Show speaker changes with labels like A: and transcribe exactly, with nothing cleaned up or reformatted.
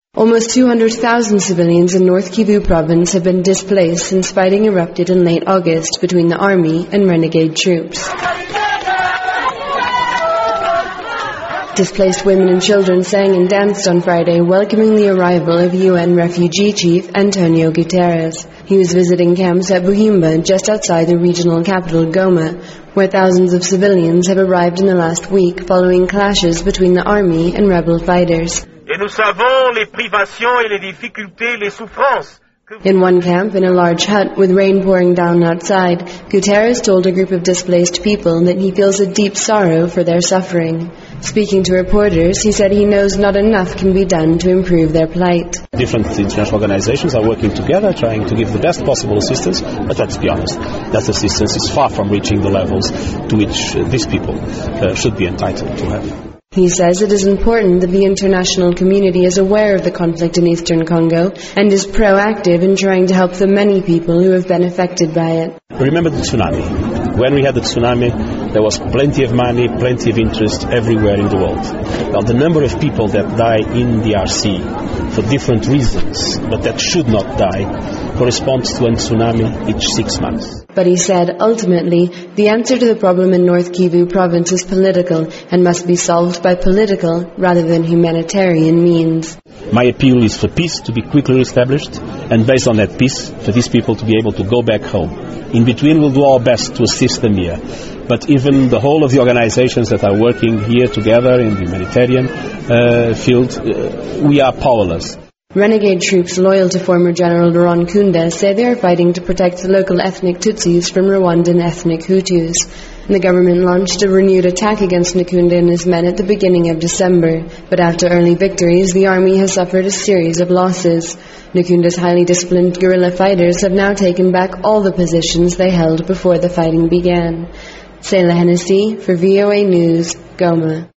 A: Almost two hundred thousand civilians in North Kivu province have been displaced since fighting erupted in late August between the army and renegade troops. Displaced women and children sang and danced on Friday, welcoming the arrival of U N refugee chief Antonio Guterres. He was visiting camps at Buhimba, just outside the regional capital Goma, where thousands of civilians have arrived in the last week following clashes between the army and rebel fighters.
B: Et nous savons les privations et les difficultés, les souffrances.
A: In one camp, in a large hut with rain pouring down outside, Guterres told a group of displaced people that he feels a deep sorrow for their suffering. Speaking to reporters, he said he knows not enough can be done to improve their plight.
C: Different international organizations are working together, trying to give the best possible assistance, but let's be honest, that assistance is far from reaching the levels to which uh, these people uh, should be entitled to have.
A: He says it is important that the international community is aware of the conflict in eastern Congo and is proactive in trying to help the many people who have been affected by it.
C: Remember the tsunami. When we had the tsunami, there was plenty of money, plenty of interest everywhere in the world. Now, the number of people that die in D R C for different reasons, but that should not die, corresponds to a tsunami each six months.
A: But he said, ultimately, the answer to the problem in North Kivu province is political and must be solved by political rather than humanitarian means.
C: My appeal is for peace to be quickly established, and based on that peace, for these people to be able to go back home. In between, we'll do our best to assist them here. But even the whole of the organizations that are working here together in the humanitarian uh, field, uh, we are powerless.
A: Renegade troops loyal to former General Laurent Nkunda say they are fighting to protect the local ethnic Tutsis from Rwandan ethnic Hutus. The government launched a renewed attack against Nkunda and his men at the beginning of December, but after early victories, the army has suffered a series of losses. Nkunda's highly disciplined guerrilla fighters have now taken back all the positions they held before the fighting began. Selah Hennessy for V O A News, Goma.